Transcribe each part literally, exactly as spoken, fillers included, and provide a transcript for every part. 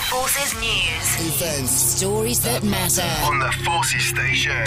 Forces News. Events. Stories that matter. On the Forces Station.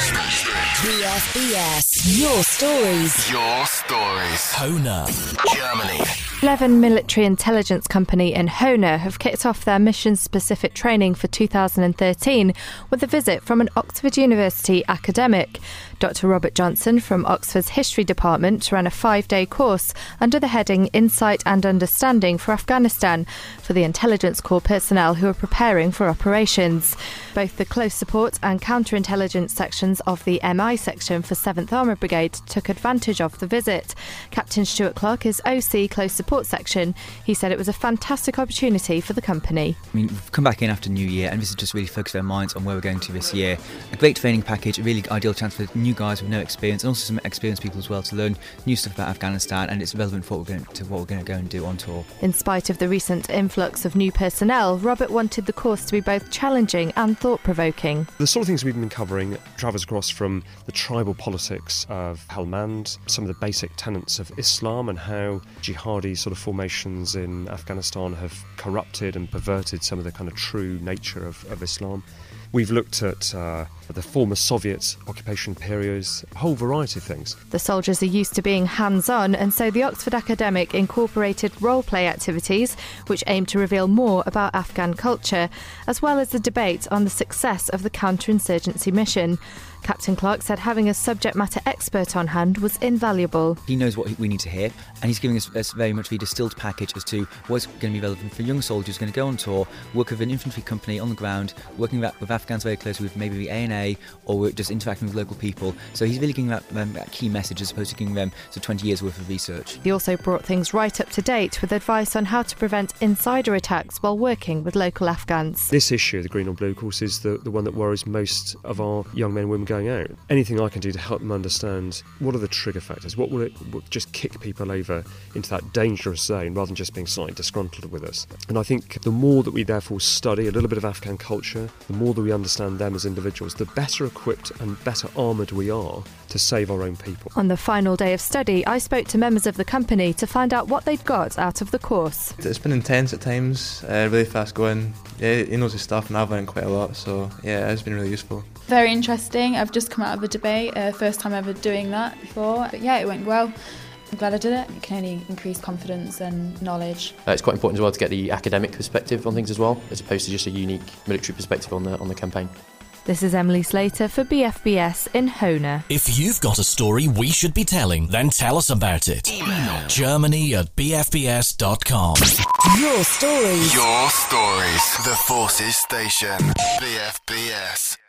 B F B S. Your stories. Your stories. Hohne, Germany. Eleven military intelligence company in Hohne have kicked off their mission-specific training for two thousand thirteen with a visit from an Oxford University academic. Doctor Robert Johnson from Oxford's History Department ran a five-day course under the heading Insight and Understanding for Afghanistan for the Intelligence Corps personnel who are preparing for operations. Both the Close Support and Counterintelligence sections of the M I section for seventh Armoured Brigade took advantage of the visit. Captain Stuart Clark is O C Close Support section. He said it was a fantastic opportunity for the company. I mean, we've come back in after New Year, and this is just really focused our minds on where we're going to this year. A great training package, a really ideal chance for new guys with no experience, and also some experienced people as well to learn new stuff about Afghanistan, and it's relevant for what we're going to, what we're going to go and do on tour. In spite of the recent influx of new personnel, Robert wanted the course to be both challenging and thought-provoking. The sort of things we've been covering travels across from the tribal politics of Helmand, some of the basic tenets of Islam and how jihadi sort of formations in Afghanistan have corrupted and perverted some of the kind of true nature of, of Islam. We've looked at uh, the former Soviet occupation periods, a whole variety of things. The soldiers are used to being hands-on, and so the Oxford academic incorporated role-play activities which aim to reveal more about Afghan culture, as well as the debate on the success of the counterinsurgency mission. Captain Clark said having a subject matter expert on hand was invaluable. He knows what we need to hear, and he's giving us a very much a distilled package as to what's going to be relevant for young soldiers going to go on tour, work with an infantry company on the ground, working with Afghans very closely with maybe the A N A, or just interacting with local people. So he's really giving that, um, that key message as opposed to giving them so twenty years worth of research. He also brought things right up to date with advice on how to prevent insider attacks while working with local Afghans. This issue, the green or blue, of course, is the, the one that worries most of our young men and women going out. Anything I can do to help them understand what are the trigger factors, what will it will just kick people over into that dangerous zone rather than just being slightly disgruntled with us. And I think the more that we therefore study a little bit of Afghan culture, the more that we understand them as individuals, the better equipped and better armoured we are to save our own people. On the final day of study, I spoke to members of the company to find out what they'd got out of the course. It's been intense at times, uh, really fast going. Yeah, he knows his stuff and I've learned quite a lot, so yeah, it's been really useful. Very interesting. I've just come out of a debate, uh, first time ever doing that before, but yeah, it went well. I'm glad I did it. It can only increase confidence and knowledge. Uh, it's quite important as well to get the academic perspective on things as well, as opposed to just a unique military perspective on the on the campaign. This is Emily Slater for B F B S in Hohne. If you've got a story we should be telling, then tell us about it. Email Germany at b f b s dot com. Your stories. Your stories. The Forces Station. B F B S.